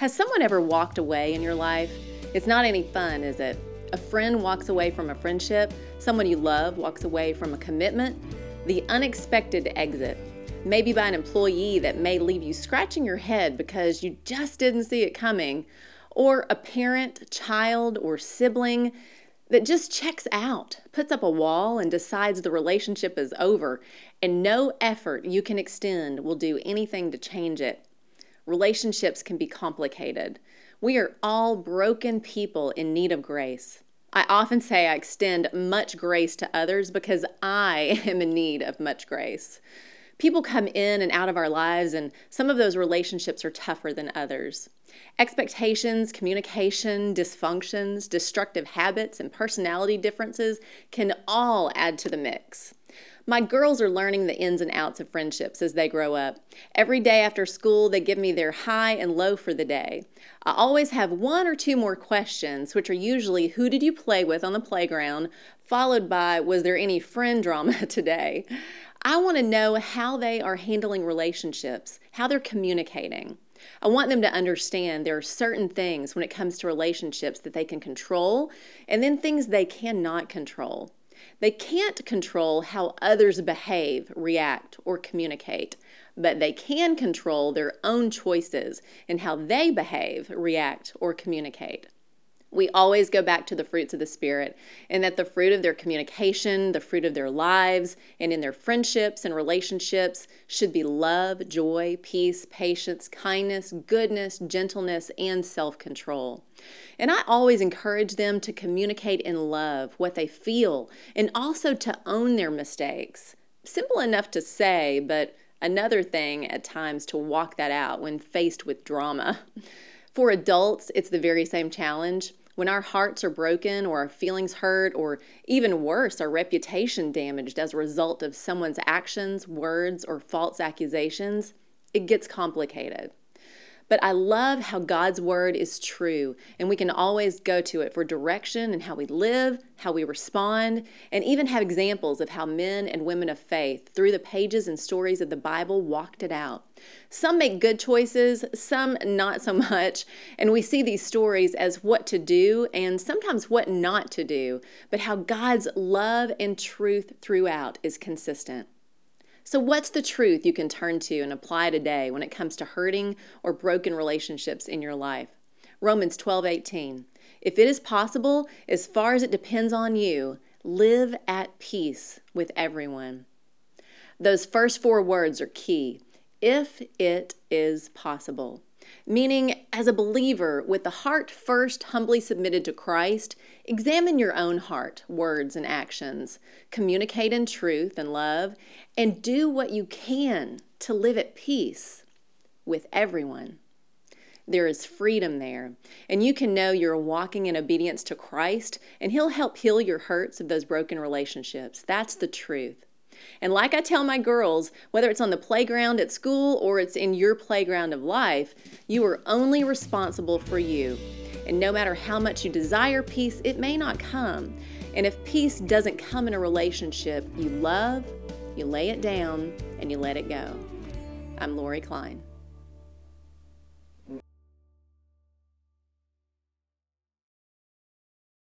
Has someone ever walked away in your life? It's not any fun, is it? A friend walks away from a friendship, someone you love walks away from a commitment, the unexpected exit, maybe by an employee that may leave you scratching your head because you just didn't see it coming, or a parent, child, or sibling that just checks out, puts up a wall, and decides the relationship is over, and no effort you can extend will do anything to change it. Relationships can be complicated. We are all broken people in need of grace. I often say I extend much grace to others because I am in need of much grace. People come in and out of our lives, and some of those relationships are tougher than others. Expectations, communication, dysfunctions, destructive habits, and personality differences can all add to the mix. My girls are learning the ins and outs of friendships as they grow up. Every day after school, they give me their high and low for the day. I always have one or two more questions, which are usually, who did you play with on the playground, followed by, was there any friend drama today? I want to know how they are handling relationships, how they're communicating. I want them to understand there are certain things when it comes to relationships that they can control, and then things they cannot control. They can't control how others behave, react, or communicate, but they can control their own choices and how they behave, react, or communicate. We always go back to the fruits of the Spirit, and that the fruit of their communication, the fruit of their lives, and in their friendships and relationships should be love, joy, peace, patience, kindness, goodness, gentleness, and self-control. And I always encourage them to communicate in love what they feel, and also to own their mistakes. Simple enough to say, but another thing at times to walk that out when faced with drama. For adults, it's the very same challenge. When our hearts are broken or our feelings hurt, or even worse, our reputation damaged as a result of someone's actions, words, or false accusations, it gets complicated. But I love how God's word is true, and we can always go to it for direction in how we live, how we respond, and even have examples of how men and women of faith, through the pages and stories of the Bible, walked it out. Some make good choices, some not so much, and we see these stories as what to do and sometimes what not to do, but how God's love and truth throughout is consistent. So what's the truth you can turn to and apply today when it comes to hurting or broken relationships in your life? Romans 12:18. If it is possible, as far as it depends on you, live at peace with everyone. Those first four words are key. If it is possible. Meaning, as a believer, with the heart first humbly submitted to Christ, examine your own heart, words, and actions. Communicate in truth and love, and do what you can to live at peace with everyone. There is freedom there, and you can know you're walking in obedience to Christ, and He'll help heal your hurts of those broken relationships. That's the truth. And like I tell my girls, whether it's on the playground at school or it's in your playground of life, you are only responsible for you. And no matter how much you desire peace, it may not come. And if peace doesn't come in a relationship you love, you lay it down and you let it go. I'm Lori Klein.